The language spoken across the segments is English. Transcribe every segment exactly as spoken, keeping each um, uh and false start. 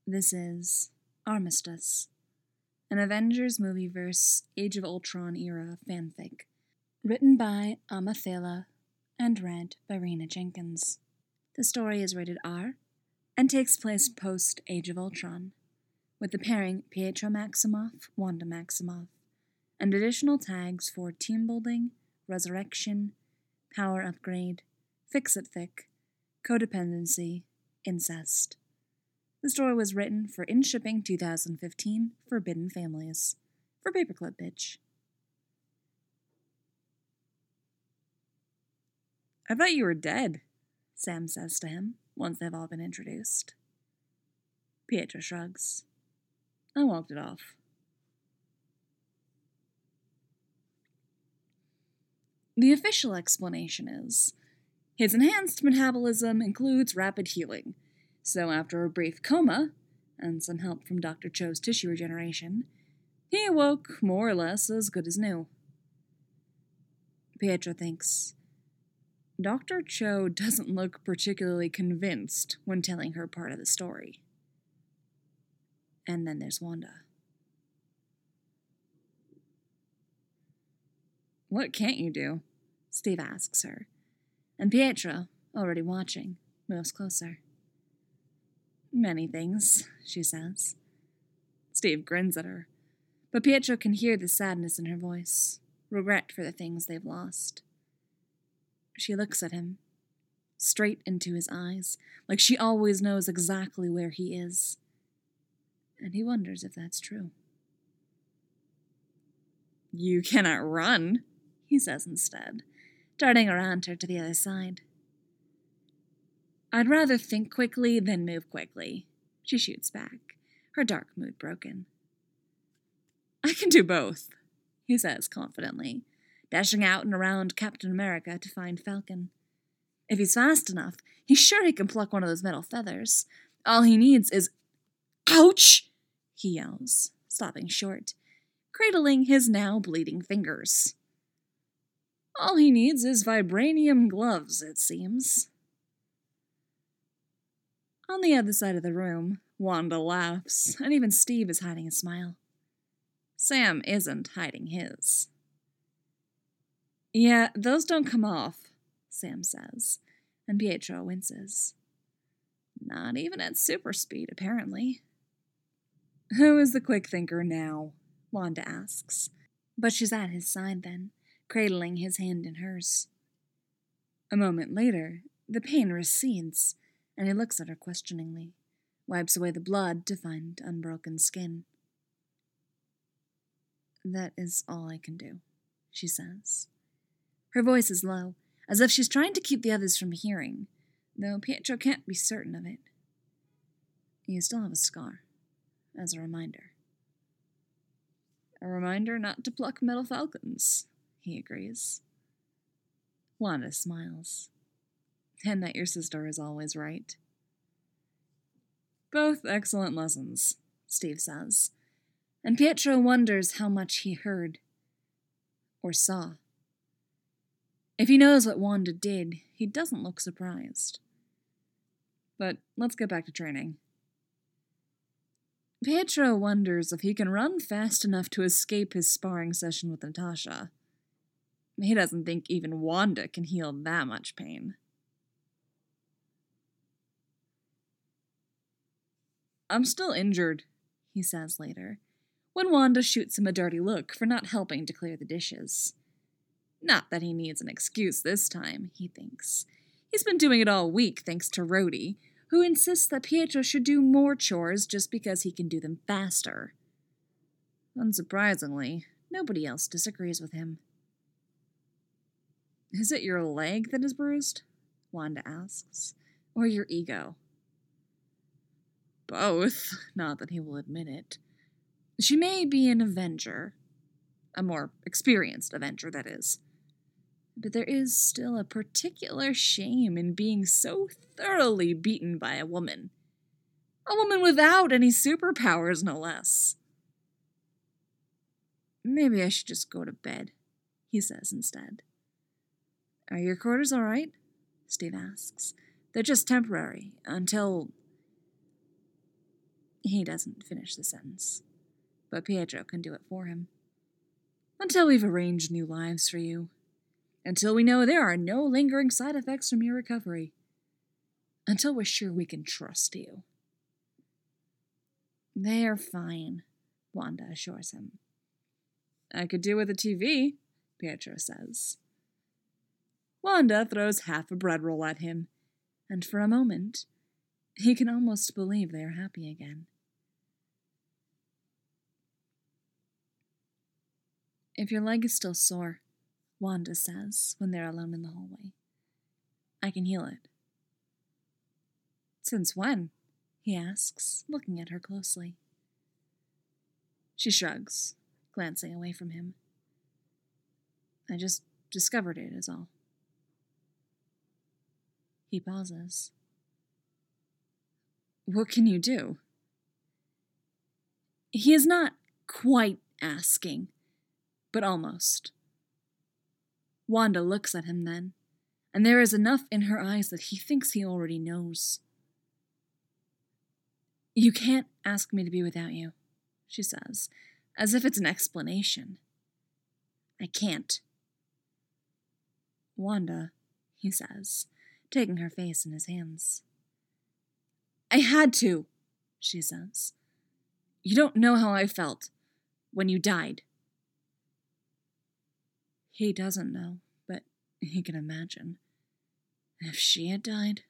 This is Armistice, an Avengers Movieverse Age of Ultron era fanfic, written by Amathala and read by Rena Jenkins. The story is rated R and takes place post Age of Ultron, with the pairing Pietro Maximoff, Wanda Maximoff, and additional tags for team building, resurrection, power upgrade, fix-it-fic, codependency, incest. The story was written for In Shipping twenty fifteen Forbidden Families for Paperclip Bitch. I thought you were dead, Sam says to him once they've all been introduced. Pietro shrugs. I walked it off. The official explanation is, his enhanced metabolism includes rapid healing, so after a brief coma, and some help from Doctor Cho's tissue regeneration, he awoke more or less as good as new. Pietro thinks, Doctor Cho doesn't look particularly convinced when telling her part of the story. And then there's Wanda. What can't you do? Steve asks her, and Pietro, already watching, moves closer. Many things, she says. Steve grins at her, but Pietro can hear the sadness in her voice, regret for the things they've lost. She looks at him, straight into his eyes, like she always knows exactly where he is, and he wonders if that's true. You cannot run, he says instead, darting around her to the other side. I'd rather think quickly than move quickly, she shoots back, her dark mood broken. I can do both, he says confidently, dashing out and around Captain America to find Falcon. If he's fast enough, he's sure he can pluck one of those metal feathers. All he needs is... Ouch! He yells, stopping short, cradling his now bleeding fingers. All he needs is vibranium gloves, it seems. On the other side of the room, Wanda laughs, and even Steve is hiding a smile. Sam isn't hiding his. Yeah, those don't come off, Sam says, and Pietro winces. Not even at super speed, apparently. Who is the quick thinker now? Wanda asks, but she's at his side then, cradling his hand in hers. A moment later, the pain recedes, and he looks at her questioningly, wipes away the blood to find unbroken skin. That is all I can do, she says. Her voice is low, as if she's trying to keep the others from hearing, though Pietro can't be certain of it. You still have a scar, as a reminder. A reminder not to pluck metal falcons, he agrees. Wanda smiles. And that your sister is always right. Both excellent lessons, Steve says, and Pietro wonders how much he heard or saw. If he knows what Wanda did, he doesn't look surprised. But let's get back to training. Pietro wonders if he can run fast enough to escape his sparring session with Natasha. He doesn't think even Wanda can heal that much pain. I'm still injured, he says later, when Wanda shoots him a dirty look for not helping to clear the dishes. Not that he needs an excuse this time, he thinks. He's been doing it all week thanks to Rhodey, who insists that Pietro should do more chores just because he can do them faster. Unsurprisingly, nobody else disagrees with him. Is it your leg that is bruised? Wanda asks. Or your ego? Both, not that he will admit it. She may be an Avenger. A more experienced Avenger, that is. But there is still a particular shame in being so thoroughly beaten by a woman. A woman without any superpowers, no less. Maybe I should just go to bed, he says instead. Are your quarters all right? Steve asks. They're just temporary, until... He doesn't finish the sentence, but Pietro can do it for him. Until we've arranged new lives for you. Until we know there are no lingering side effects from your recovery. Until we're sure we can trust you. They're fine, Wanda assures him. I could do with a T V, Pietro says. Wanda throws half a bread roll at him, and for a moment, he can almost believe they are happy again. If your leg is still sore, Wanda says when they're alone in the hallway, I can heal it. Since when? He asks, looking at her closely. She shrugs, glancing away from him. I just discovered it, is all. He pauses. What can you do? He is not quite asking, but almost. Wanda looks at him then, and there is enough in her eyes that he thinks he already knows. You can't ask me to be without you, she says, as if it's an explanation. I can't. Wanda, he says, taking her face in his hands. I had to, she says. You don't know how I felt when you died. He doesn't know, but he can imagine. If she had died...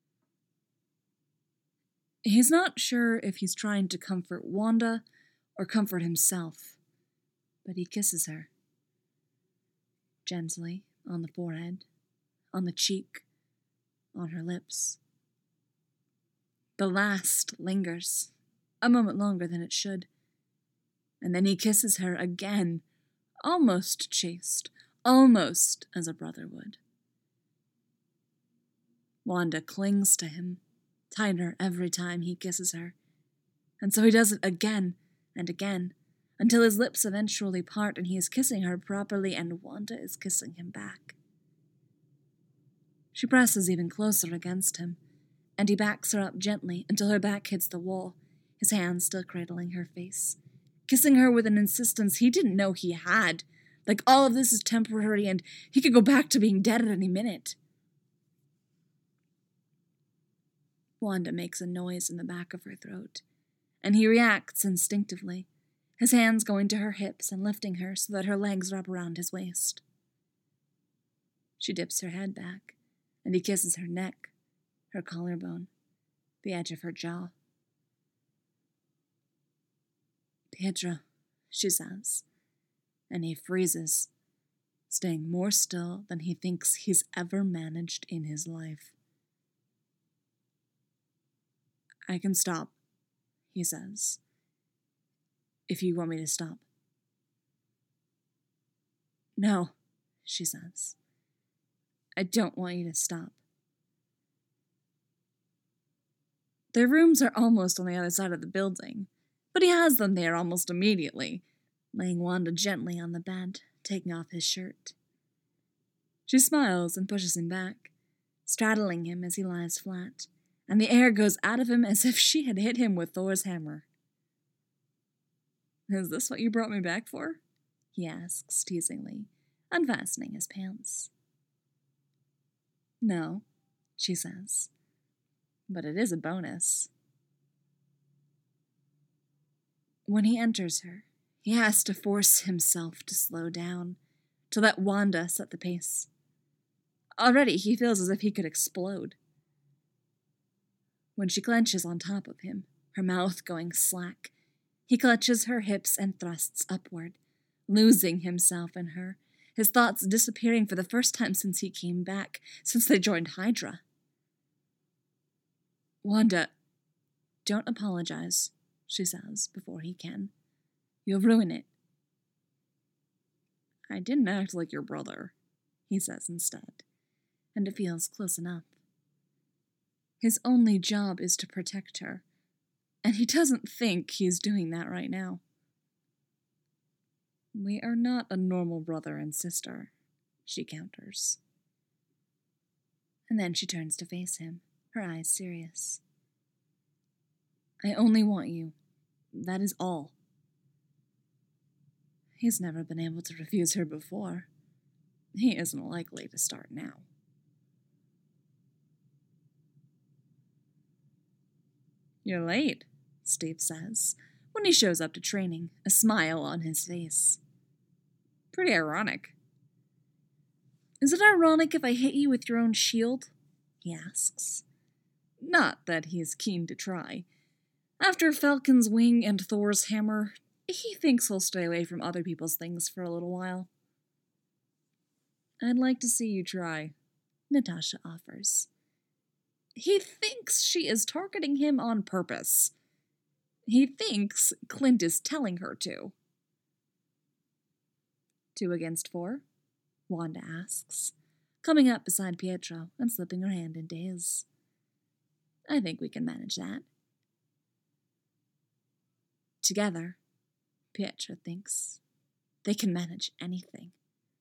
He's not sure if he's trying to comfort Wanda or comfort himself, but he kisses her. Gently, on the forehead, on the cheek, on her lips. The last lingers, a moment longer than it should, and then he kisses her again, almost chaste, almost as a brother would. Wanda clings to him, tighter every time he kisses her, and so he does it again and again, until his lips eventually part and he is kissing her properly and Wanda is kissing him back. She presses even closer against him, and he backs her up gently until her back hits the wall, his hands still cradling her face, kissing her with an insistence he didn't know he had, like all of this is temporary and he could go back to being dead at any minute. Wanda makes a noise in the back of her throat, and he reacts instinctively, his hands going to her hips and lifting her so that her legs wrap around his waist. She dips her head back, and he kisses her neck, her collarbone, the edge of her jaw. Pietro, she says, and he freezes, staying more still than he thinks he's ever managed in his life. I can stop, he says, if you want me to stop. No, she says. I don't want you to stop. Their rooms are almost on the other side of the building, but he has them there almost immediately, laying Wanda gently on the bed, taking off his shirt. She smiles and pushes him back, straddling him as he lies flat, and the air goes out of him as if she had hit him with Thor's hammer. Is this what you brought me back for? He asks teasingly, unfastening his pants. No, she says, but it is a bonus. When he enters her, he has to force himself to slow down, to let Wanda set the pace. Already he feels as if he could explode. When she clenches on top of him, her mouth going slack, he clutches her hips and thrusts upward, losing himself in her, his thoughts disappearing for the first time since he came back, since they joined Hydra. Wanda, don't apologize, she says before he can. You'll ruin it. I didn't act like your brother, he says instead, and it feels close enough. His only job is to protect her, and he doesn't think he's doing that right now. We are not a normal brother and sister, she counters. And then she turns to face him, her eyes serious. I only want you. That is all. He's never been able to refuse her before. He isn't likely to start now. You're late, Steve says, when he shows up to training, a smile on his face. Pretty ironic. Is it ironic if I hit you with your own shield? He asks. Not that he's keen to try. After Falcon's wing and Thor's hammer, he thinks he'll stay away from other people's things for a little while. I'd like to see you try, Natasha offers. He thinks she is targeting him on purpose. He thinks Clint is telling her to. Two against four? Wanda asks, coming up beside Pietro and slipping her hand into his. I think we can manage that. Together, Pietro thinks, they can manage anything.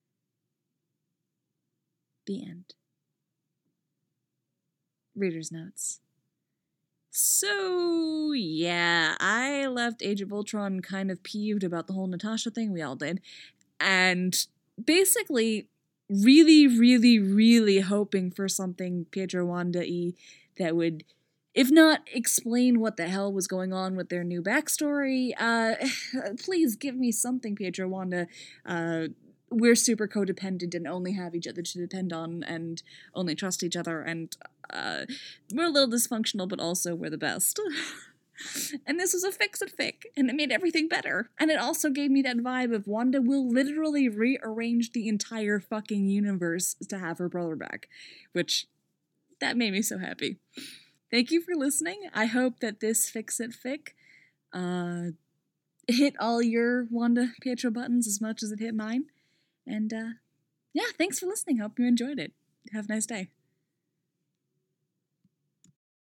The end. Reader's notes. So, yeah, I left Age of Ultron kind of peeved about the whole Natasha thing. We all did. And basically, really, really, really hoping for something Pietro Wanda-y that would, if not explain what the hell was going on with their new backstory, uh, please give me something, Pietro Wanda. Uh, we're super codependent and only have each other to depend on and only trust each other, and uh, we're a little dysfunctional, but also we're the best. And this was a fix-it-fic, and it made everything better. And it also gave me that vibe of Wanda will literally rearrange the entire fucking universe to have her brother back, which, that made me so happy. Thank you for listening. I hope that this fix-it-fic uh, hit all your Wanda Pietro buttons as much as it hit mine. And, uh, yeah, thanks for listening. Hope you enjoyed it. Have a nice day.